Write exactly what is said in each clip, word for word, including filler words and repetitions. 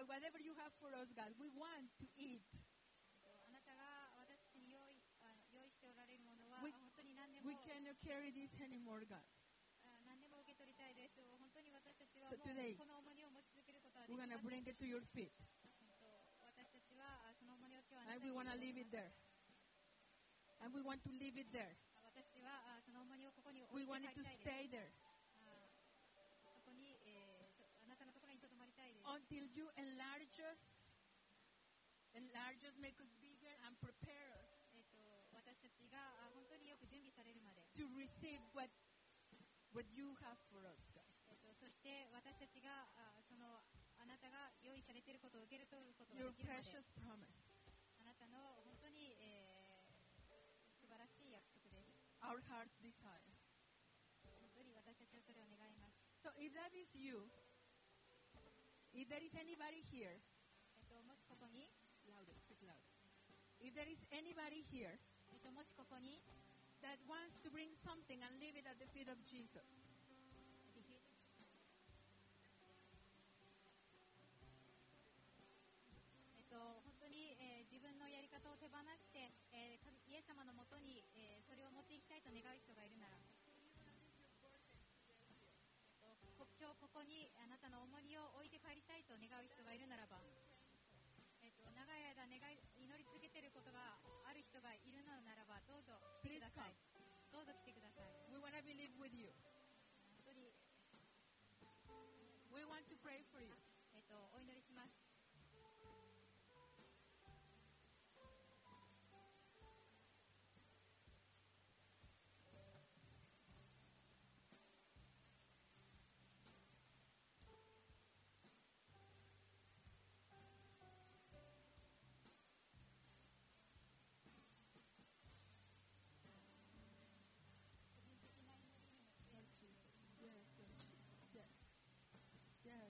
whatever you have for us, God, we want to eat. あなたが私たちに用意、あ用意しておられるものは We, 本当に何で we も cannot carry this anymore, God. あ何でも受け取りたいです。本当に私たちは So も today, うこの重荷を持ち続けることはで we're き going ま to せん。 bring it to your feet. 私たちはあその重荷を今日あな And た we に want to 置 leave き it ます。 there. And we want to leave it there. 私はあその重荷をここに置 We いて want 帰 it り to たいです。 stay there あそこに、えーと、あなたのところに留まりたいです。 until you enlarge us, enlarge us, make us bigger, and prepare us えーと、私たちがあ本当によく準備されるまで、 to receive what, what you have for us, God. えーと、そして私たちがあそのあなたが用意されていることを受け取ることが Your できるまで、 precious promise, あなたの本当に、えー、素晴らしい約束です。 our heart's desire. 本当に私たちはそれを願います。 So if that is you, if there is anybody here, えーと、もしここに、 louder, speak louder. If there is anybody here えーと、もしここに that wants to bring something and leave it at the feet of Jesus, えっと、本当に、えー自分のやり方を手放して、えー神イエス様のもとに、えーそれを持っていきたいと願う人がいるなら、えっと、こ今日ここにあなたの重荷を置いて帰りたいと願う人がいるならば、えっと、長い間願い祈り続けていることがある人がいるのならば、どうぞ来てください。どうぞ来てください。 we want to believe with you. 本当に、 We want to pray for you. えっと、お祈りします。 Yes.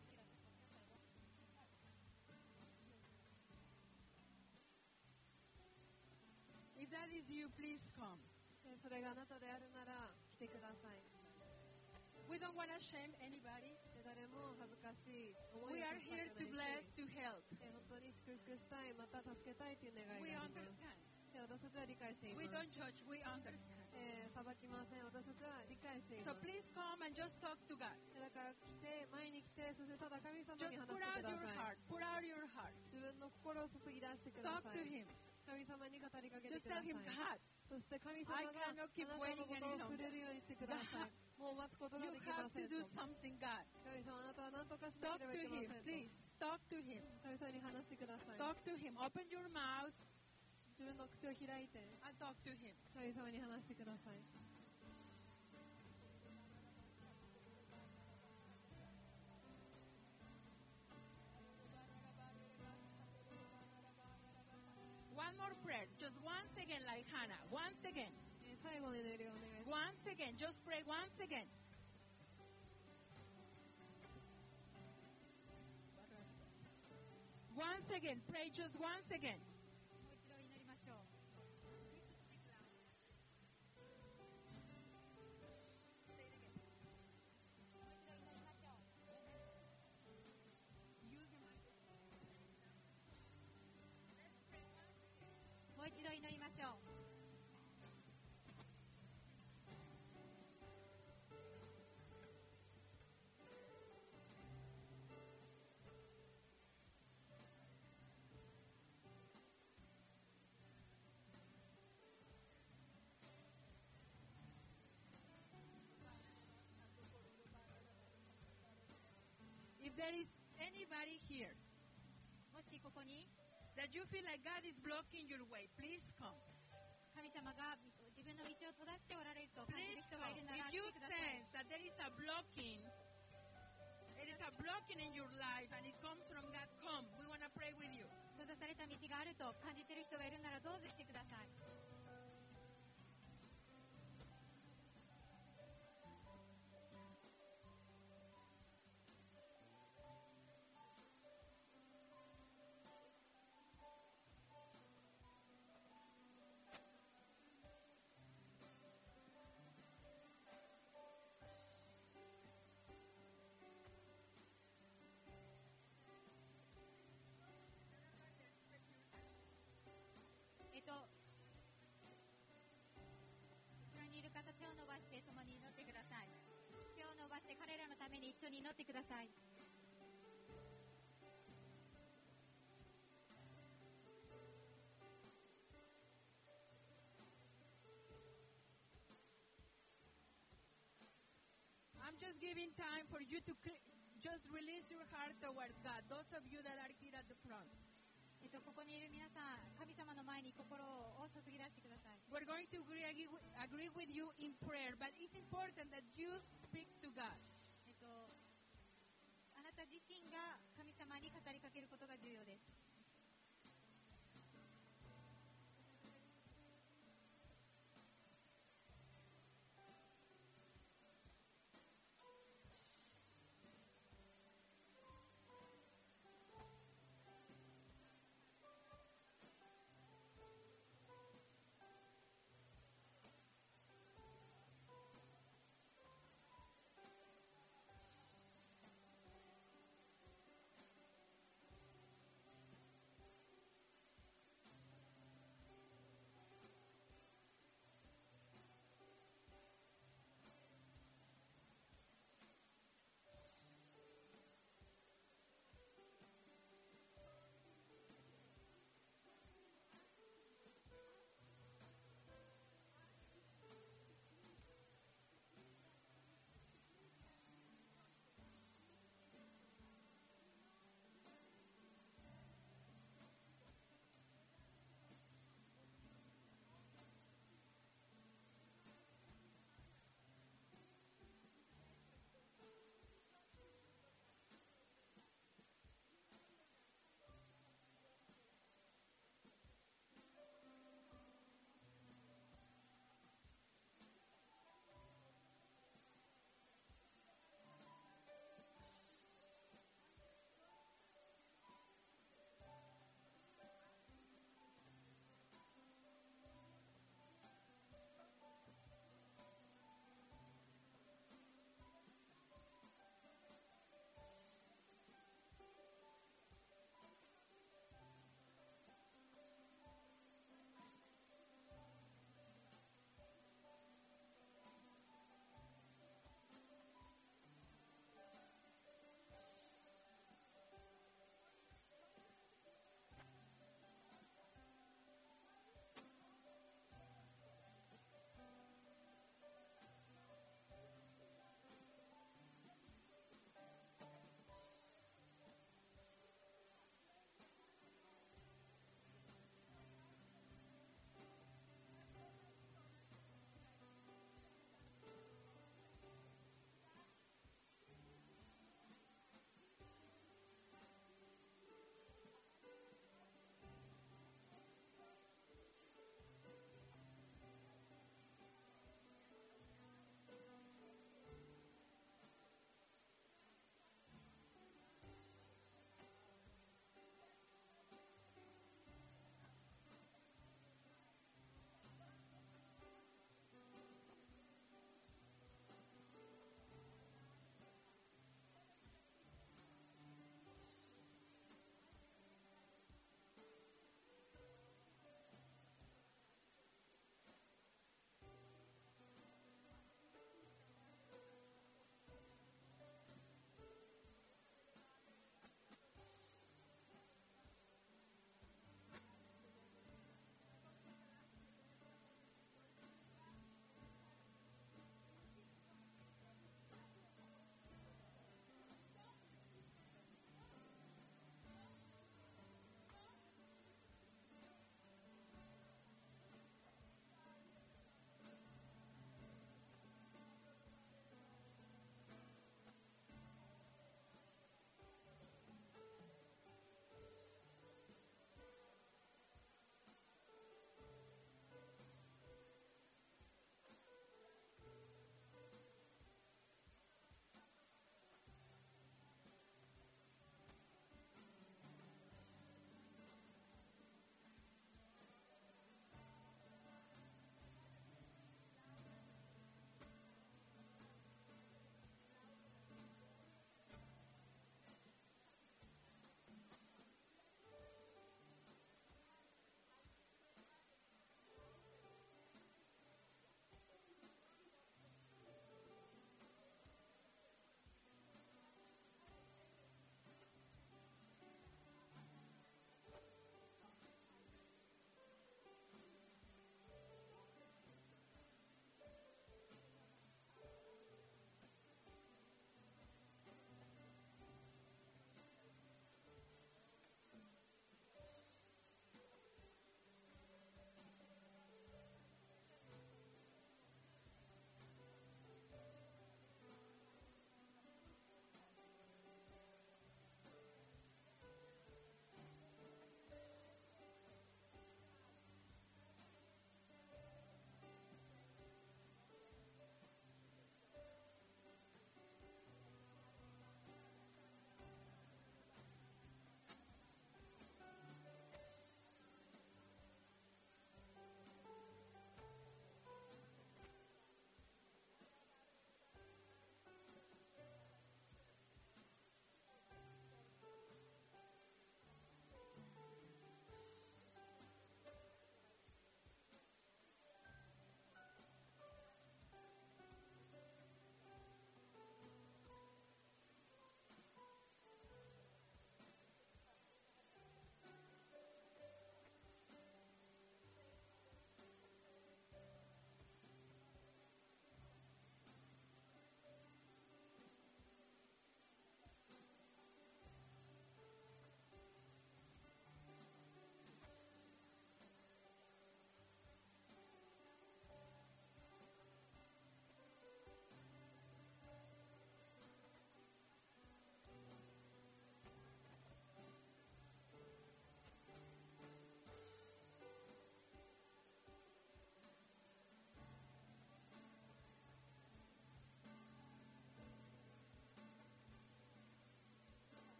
If that is you, please come. えーそれがあなたであるなら来てください。 We don't want to shame anybody. で誰も恥ずかしい思い We を are させ here た to くない bless, し、 to help. えー本当に祝福したい、また助けたいという願い We があります。 understand. で私たちは理解していま We す。 don't judge, we understand. えー裁きません。私たちは理解してい So ます。 please come and just talk to God. でだから来て、前に来て、そしてただ神様 Just に話 put して out くだ your さい。 heart. Put out your heart. 自分の心を注ぎ出してくだ Talk さ to い。 Him. 神様に語りかけて Just くだ tell さい。 Him, God, そして神様 I が cannot keep あなたの waiting こ any とを longer. 触れるようにしてください。もう待つことが you できま have せ to ん do と。 something, God. 神様、あなたは何とかしな Talk ければ to いけま Him, せんと。 please. Talk to Him. 神様に話してください。 Talk to Him. Open your mouth 自分の口を開いて、 and talk to Him. 神様に話してください。 One more prayer. Just once again, like Hannah. Once again. えー最後の祈りをお願いします。 Once again. Just pray once again. Once again. Pray just once again. もう一度祈りましょう。 もう一度祈りましょう。 If there is anybody here もしここに that you feel like God is blocking your way, please come. 神様が自分の道を閉ざしておられると感じ Please る人 come. がいるなら If 来 you てください。 sense that there is a blocking, there is a blocking in your life and it comes from God, come. We want to pray with you. 閉ざされた道があると感じている人がいるならどうぞ来てください。 ために一緒に祈ってください。 I'm just giving time for you to cl- just release your heart towards God. Those of you that are here at the front. えっと、ここにいる皆さん、神様の前に心を注ぎ出してください。 We're going to agree, agree with you in prayer, but it's important that you speak to God.